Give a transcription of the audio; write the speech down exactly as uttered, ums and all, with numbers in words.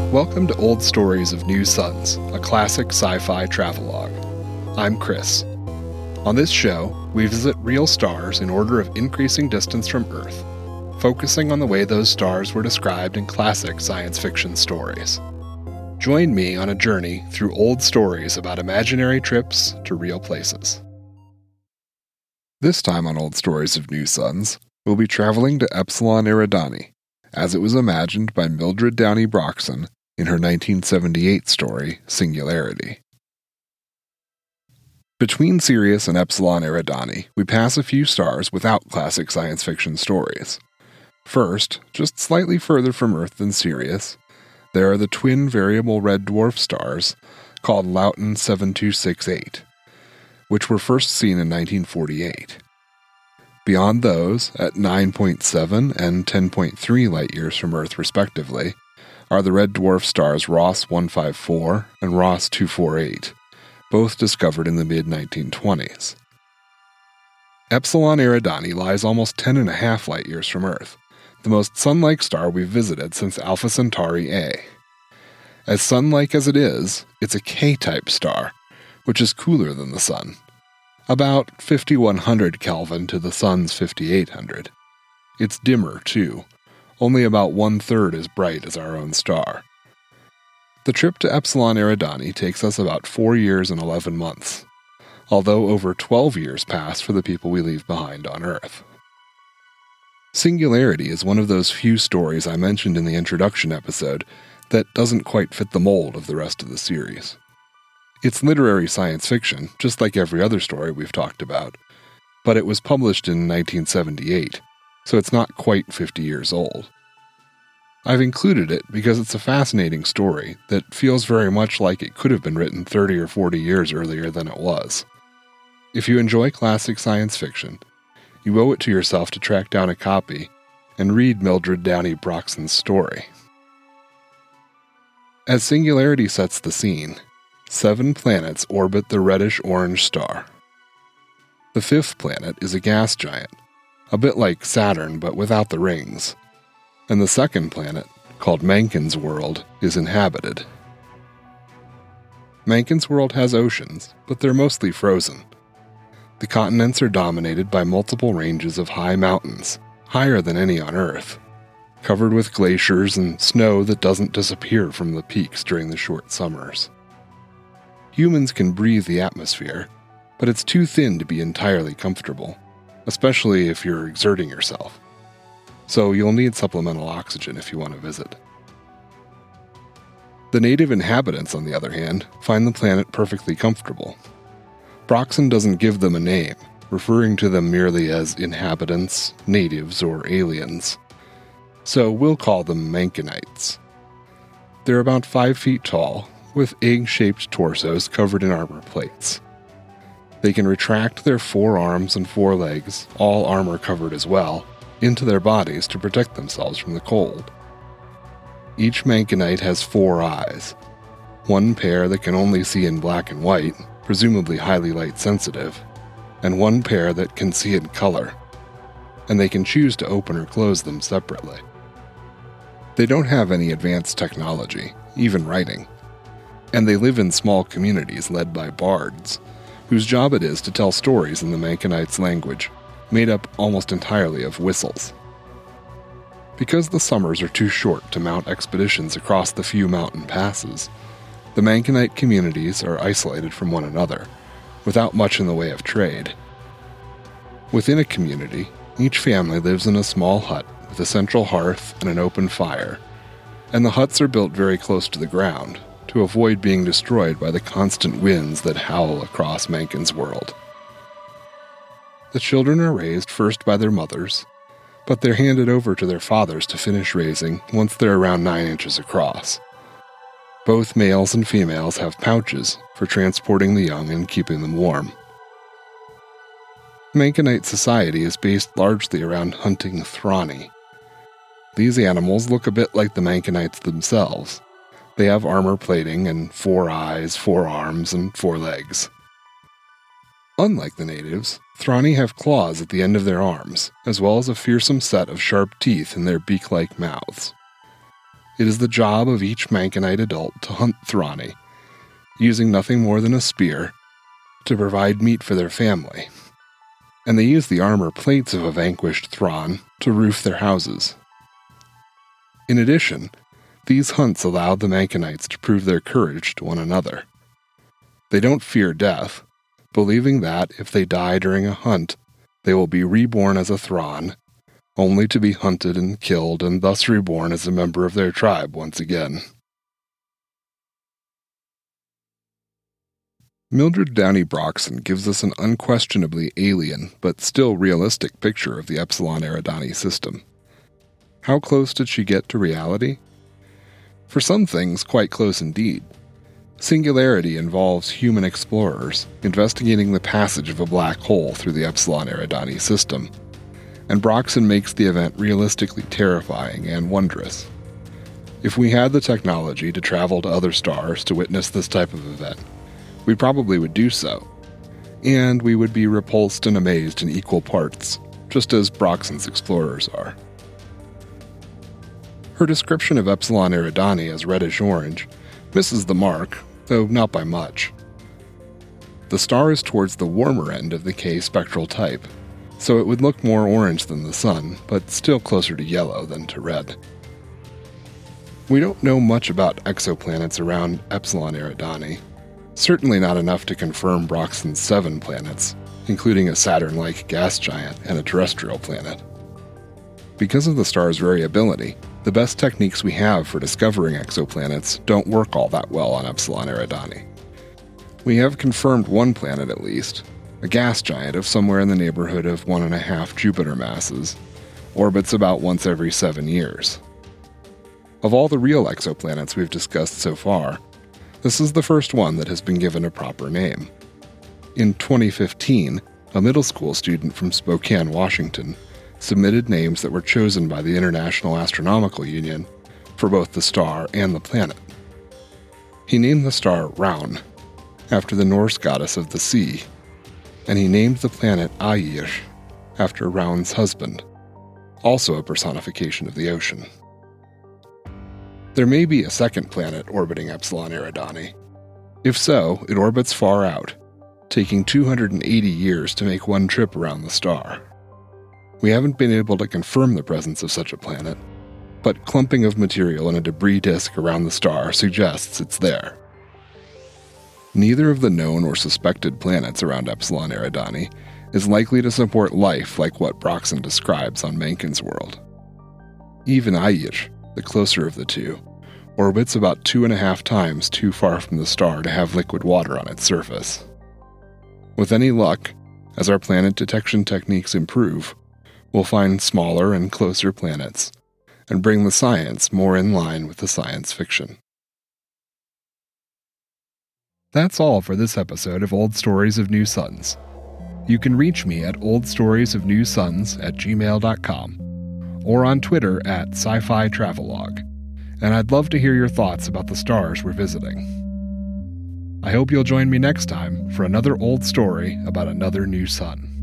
Welcome to Old Stories of New Suns, a classic sci-fi travelogue. I'm Chris. On this show, we visit real stars in order of increasing distance from Earth, focusing on the way those stars were described in classic science fiction stories. Join me on a journey through old stories about imaginary trips to real places. This time on Old Stories of New Suns, we'll be traveling to Epsilon Eridani, as it was imagined by Mildred Downey Broxson in her nineteen seventy-eight story, Singularity. Between Sirius and Epsilon Eridani, we pass a few stars without classic science fiction stories. First, just slightly further from Earth than Sirius, there are the twin variable red dwarf stars called Lauten seven two six eight, which were first seen in nineteen forty-eight. Beyond those, at nine point seven and ten point three light-years from Earth respectively, are the red dwarf stars Ross one five four and Ross two four eight, both discovered in the mid nineteen twenties. Epsilon Eridani lies almost ten and a half light-years from Earth, the most sun-like star we've visited since Alpha Centauri A. As sun-like as it is, it's a K-type star, which is cooler than the Sun. About fifty-one hundred Kelvin to the Sun's fifty-eight hundred. It's dimmer, too, only about one-third as bright as our own star. The trip to Epsilon Eridani takes us about four years and eleven months, although over twelve years pass for the people we leave behind on Earth. Singularity is one of those few stories I mentioned in the introduction episode that doesn't quite fit the mold of the rest of the series. It's literary science fiction, just like every other story we've talked about, but it was published in nineteen seventy-eight, so it's not quite fifty years old. I've included it because it's a fascinating story that feels very much like it could have been written thirty or forty years earlier than it was. If you enjoy classic science fiction, you owe it to yourself to track down a copy and read Mildred Downey Broxson's story. As Singularity sets the scene, seven planets orbit the reddish-orange star. The fifth planet is a gas giant, a bit like Saturn but without the rings, and the second planet, called Menken's World, is inhabited. Menken's World has oceans, but they're mostly frozen. The continents are dominated by multiple ranges of high mountains, higher than any on Earth, covered with glaciers and snow that doesn't disappear from the peaks during the short summers. Humans can breathe the atmosphere, but it's too thin to be entirely comfortable, especially if you're exerting yourself. So you'll need supplemental oxygen if you want to visit. The native inhabitants, on the other hand, find the planet perfectly comfortable. Broxson doesn't give them a name, referring to them merely as inhabitants, natives, or aliens. So we'll call them Menkenites. They're about five feet tall, with egg-shaped torsos covered in armor plates. They can retract their four arms and four legs, all armor covered as well, into their bodies to protect themselves from the cold. Each Menkenite has four eyes, one pair that can only see in black and white, presumably highly light-sensitive, and one pair that can see in color, and they can choose to open or close them separately. They don't have any advanced technology, even writing, and they live in small communities led by bards, whose job it is to tell stories in the Menkenites' language, made up almost entirely of whistles. Because the summers are too short to mount expeditions across the few mountain passes, the Menkenite communities are isolated from one another, without much in the way of trade. Within a community, each family lives in a small hut with a central hearth and an open fire, and the huts are built very close to the ground, to avoid being destroyed by the constant winds that howl across Menken's World. The children are raised first by their mothers, but they're handed over to their fathers to finish raising once they're around nine inches across. Both males and females have pouches for transporting the young and keeping them warm. Menkenite society is based largely around hunting Thrani. These animals look a bit like the Menkenites themselves. They have armor plating and four eyes, four arms, and four legs. Unlike the natives, Thrani have claws at the end of their arms, as well as a fearsome set of sharp teeth in their beak-like mouths. it is the job of each Mankinite adult to hunt Thrawny, using nothing more than a spear to provide meat for their family. And they use the armor plates of a vanquished Thrawn to roof their houses. In addition, these hunts allowed the Mankinites to prove their courage to one another. They don't fear death, believing that if they die during a hunt, they will be reborn as a Thrawn, only to be hunted and killed and thus reborn as a member of their tribe once again. Mildred Downey Broxson gives us an unquestionably alien but still realistic picture of the Epsilon Eridani system. How close did she get to reality? For some things, quite close indeed. Singularity involves human explorers investigating the passage of a black hole through the Epsilon Eridani system, and Broxson makes the event realistically terrifying and wondrous. If we had the technology to travel to other stars to witness this type of event, we probably would do so, and we would be repulsed and amazed in equal parts, just as Broxson's explorers are. Her description of Epsilon Eridani as reddish-orange misses the mark, though not by much. The star is towards the warmer end of the K spectral type, so it would look more orange than the Sun, but still closer to yellow than to red. We don't know much about exoplanets around Epsilon Eridani, certainly not enough to confirm Broxson's seven planets, including a Saturn-like gas giant and a terrestrial planet. Because of the star's variability, the best techniques we have for discovering exoplanets don't work all that well on Epsilon Eridani. We have confirmed one planet at least, a gas giant of somewhere in the neighborhood of one and a half Jupiter masses, orbits about once every seven years. Of all the real exoplanets we've discussed so far, this is the first one that has been given a proper name. In twenty fifteen, a middle school student from Spokane, Washington, submitted names that were chosen by the International Astronomical Union for both the star and the planet. He named the star Raun, after the Norse goddess of the sea, and he named the planet Aegir, after Raun's husband, also a personification of the ocean. There may be a second planet orbiting Epsilon Eridani. If so, it orbits far out, taking two hundred eighty years to make one trip around the star. We haven't been able to confirm the presence of such a planet, but clumping of material in a debris disk around the star suggests it's there. Neither of the known or suspected planets around Epsilon Eridani is likely to support life like what Broxson describes on Menken's world. Even Aegir, the closer of the two, orbits about two and a half times too far from the star to have liquid water on its surface. With any luck, as our planet detection techniques improve, we'll find smaller and closer planets, and bring the science more in line with the science fiction. That's all for this episode of Old Stories of New Suns. You can reach me at oldstoriesofnewsuns at gmail dot com, or on Twitter at sci-fi travelogue, and I'd love to hear your thoughts about the stars we're visiting. I hope you'll join me next time for another old story about another new sun.